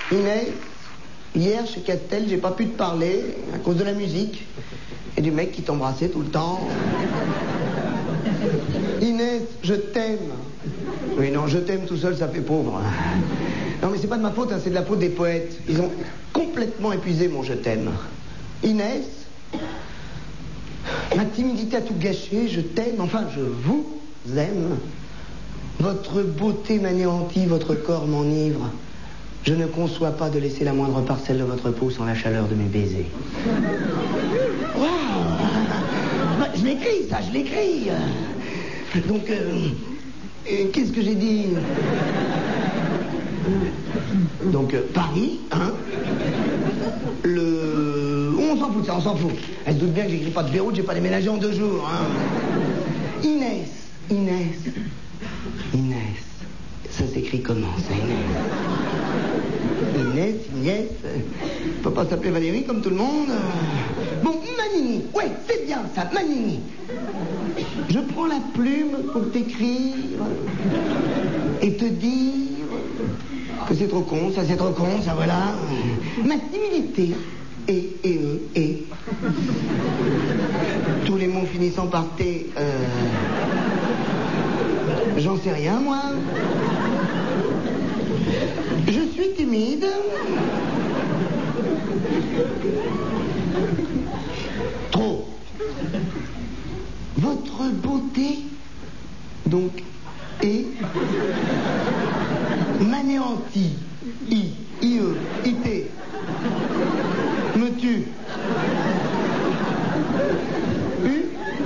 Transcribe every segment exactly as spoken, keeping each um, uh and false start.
Inès, hier chez Castel, j'ai pas pu te parler à cause de la musique et du mec qui t'embrassait tout le temps. Inès, je t'aime. Oui, non, je t'aime tout seul, ça fait pauvre. Non, mais c'est pas de ma faute, hein, c'est de la faute des poètes. Ils ont complètement épuisé mon je t'aime. Inès, ma timidité a tout gâché, je t'aime, enfin, je vous aime. Votre beauté m'anéantit, votre corps m'enivre. Je ne conçois pas de laisser la moindre parcelle de votre peau sans la chaleur de mes baisers. Waouh! Bah, je l'écris, ça, je l'écris. Donc, euh, euh, qu'est-ce que j'ai dit? Donc, euh, Paris, hein? Le... On s'en fout de ça, on s'en fout. Elle se doute bien que j'écris pas de Beyrouth, j'ai pas déménagé en deux jours, hein? Inès, Inès, Inès. Ça s'écrit comment, ça, Inès? Inès, Inès. On peut pas s'appeler Valérie comme tout le monde. Bon, Manini. Ouais, c'est bien ça, Manini. Je prends la plume pour t'écrire et te dire que c'est trop con, ça c'est trop con, ça voilà. Ma timidité et, et, euh, et. Tous les mots finissant par T, euh... j'en sais rien, moi. Je suis timide. Trop. Votre beauté, donc, est m'anéantit. I, I, E, I, T. Me tue. U.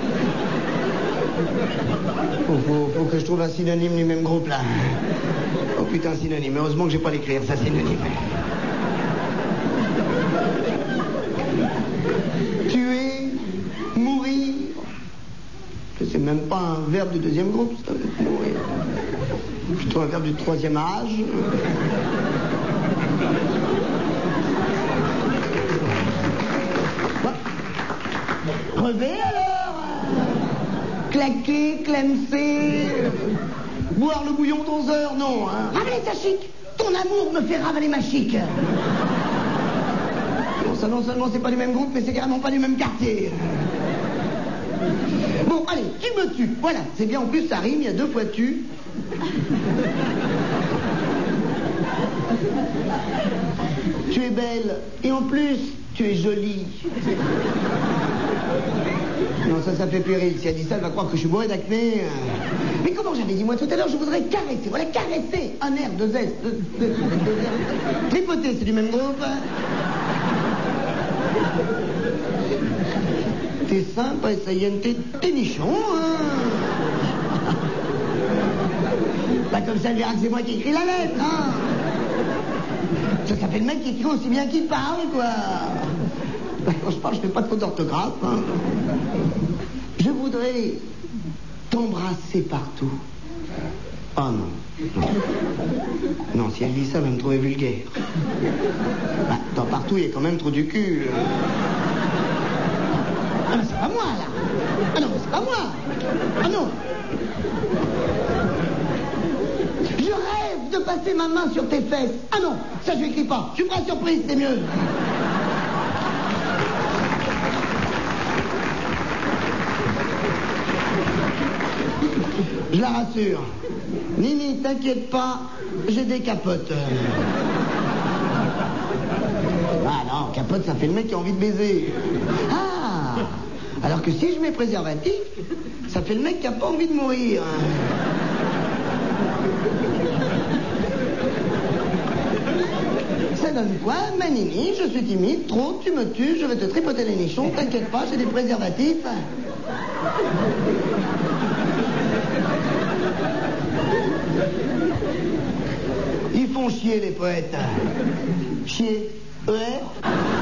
Faut, faut, faut que je trouve un synonyme du même groupe, là. Oh putain, synonyme. Heureusement que j'ai pas l'écrire, ça, synonyme. Tuer, mourir. C'est même pas un verbe du deuxième groupe, ça. Mourir. Plutôt un verbe du troisième âge. Crever alors. Claquer, clemser. Boire le bouillon d'onze heures, non, hein. Ravaler sa chic. Ton amour me fait ravaler ma chic. Non, ça non seulement c'est pas du même groupe, mais c'est carrément pas du même quartier. Bon, allez, tu me tues. Voilà, c'est bien, en plus ça rime, il y a deux fois tu. Tu es belle, et en plus, tu es jolie. Non, ça, ça fait péril. Si elle dit ça, elle va croire que je suis bourré d'acné. Mais comment j'avais dit, moi, tout à l'heure, je voudrais caresser. Voilà, caresser. Un air, deux S, deux, deux, deux, deux. Tripoter, c'est du même groupe. T'es sympa, ça y est, t'es, t'es nichon, hein. Pas comme ça, elle verra que c'est moi qui écris la lettre, hein. Ça, ça fait le mec qui écrit aussi bien qu'il parle, quoi. Quand je parle, je fais pas de faute d'orthographe, hein. Je voudrais t'embrasser partout. Oh non. Non, non, si elle dit ça, elle va me trouver vulgaire. Bah, dans partout, il y a quand même trop du cul. Ah, mais c'est pas moi, là. Ah non, mais c'est pas moi. Ah non. Je rêve de passer ma main sur tes fesses. Ah non, ça je n'écris pas. Je suis pas surprise, c'est mieux. Je la rassure. Nini, t'inquiète pas, j'ai des capotes. Ah non, capote, ça fait le mec qui a envie de baiser. Ah, alors que si je mets préservatif, ça fait le mec qui a pas envie de mourir. Ça donne quoi, Manini? Je suis timide, trop, tu me tues, je vais te tripoter les nichons, t'inquiète pas, j'ai des préservatifs. Ils font chier, les poètes. Chier. E R